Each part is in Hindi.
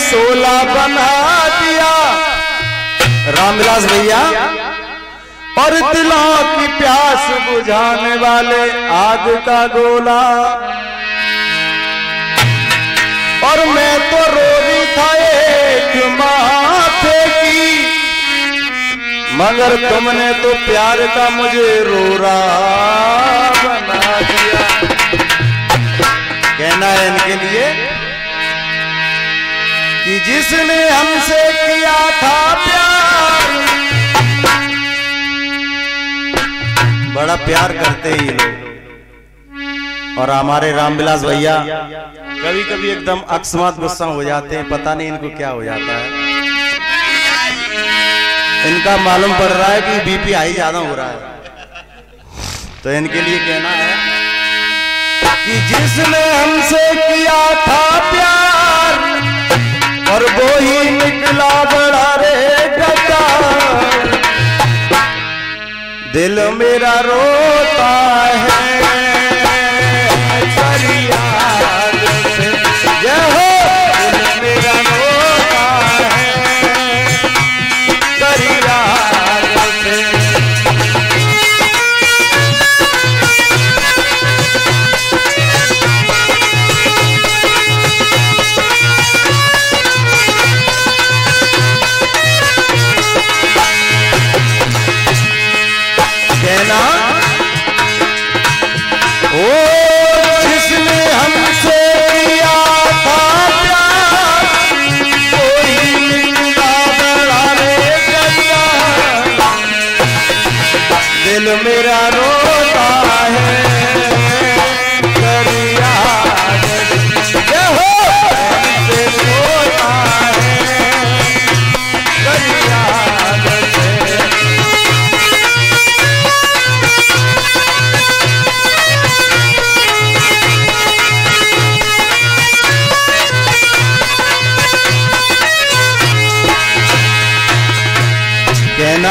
16 बना दिया रामविलास भैया। और दिलों की प्यास बुझाने वाले आग का गोला। और मैं तो रो रही था एक माथे की, मगर तुमने तो प्यार का मुझे रोरा बना दिया। कहना है इनके लिए कि जिसने हमसे किया था प्यार, बड़ा प्यार करते ही लोग। और हमारे रामविलास भैया कभी कभी एकदम अकस्मात गुस्सा हो जाते हैं, पता नहीं इनको क्या हो जाता है। इनका मालूम पड़ रहा है कि बीपी हाई ज्यादा हो रहा है। तो इनके लिए कहना है कि जिसने हमसे किया था प्यार, और वो ही निकला बड़ा रे गद्दार। दिल मेरा रोता है फरियाद से, जय हो। दिल मेरा रोता है फरियाद से। कहना ओ जिसने हमसे किया था प्यार, कोई निकला बड़ा रे गद्दार। दिल मेरा रोता है फरियाद से, हो हमसे रोता है फरियाद से। कहना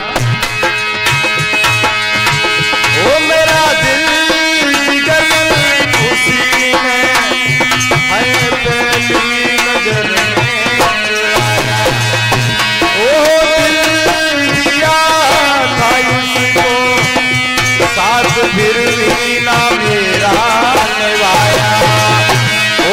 ओ मेरा दिल जिगर उसी में है पहली नजर में आया। ओ दिल दिया था इसको साथ, फिर भी ना मेरा निभाया। ओ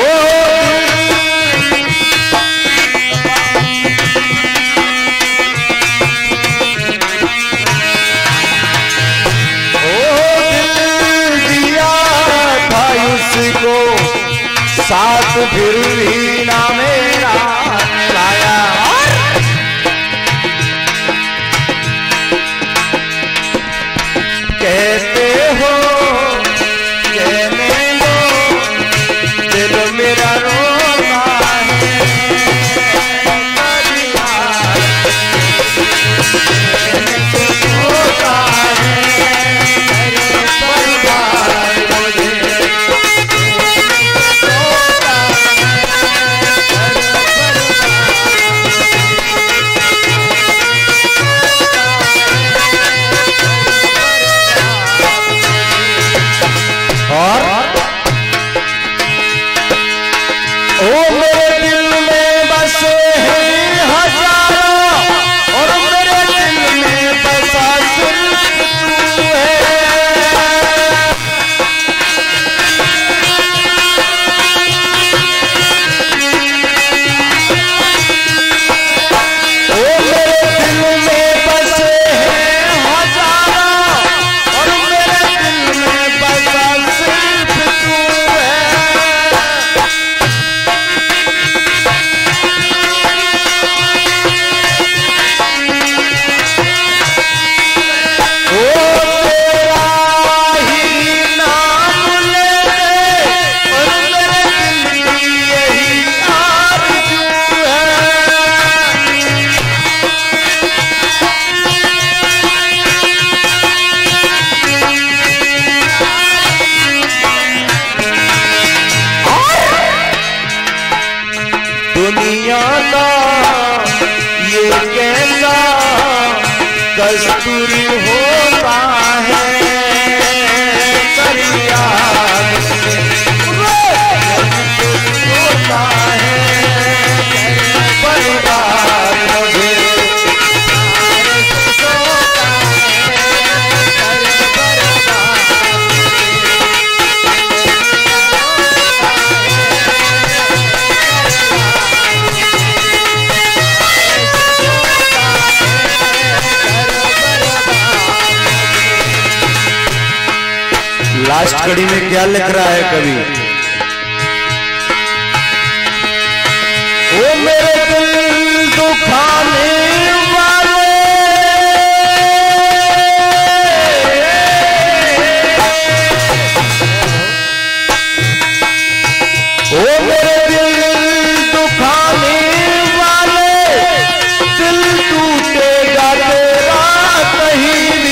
को साथ, फिर भी ना मेरा लाया। कहते हो कहने लो, दिल मेरा रोता है रोता है कड़ी में क्या लिख रहा है कवि? ओ मेरे दिल दुखाने वाले, ओ मेरे दिल दुखाने वाले, दिल टूटेगा तेरा कहीं भी।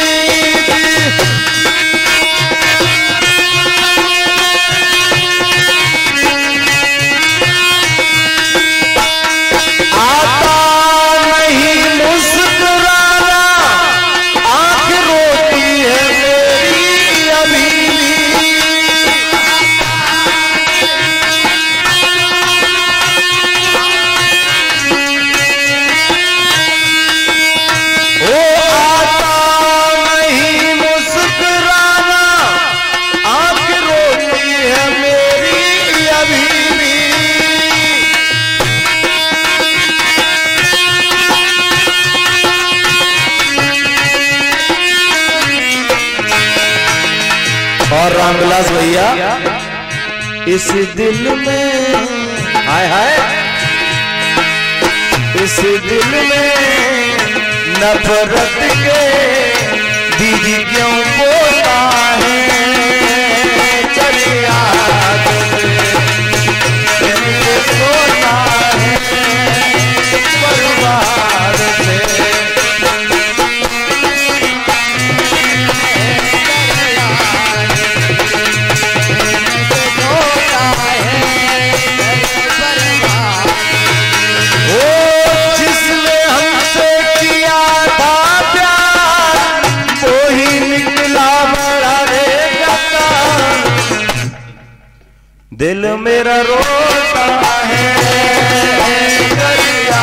और रामविलास भैया, इस दिल में हाय हाय, इस दिल में नफरत के बीज क्यों बोता है? चलिया सोता है परिवार से। दिल मेरा रोता है दरिया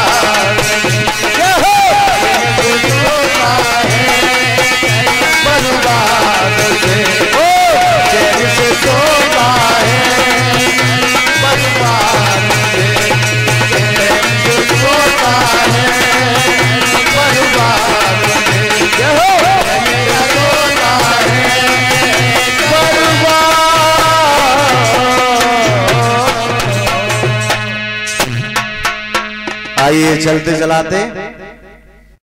रोता है बर्बाद से, ओ चैन से सोता है बर्बाद से, चैन से सोता है बर्बाद से, मेरा रोता है बर्बाद। आइए चलते चलाते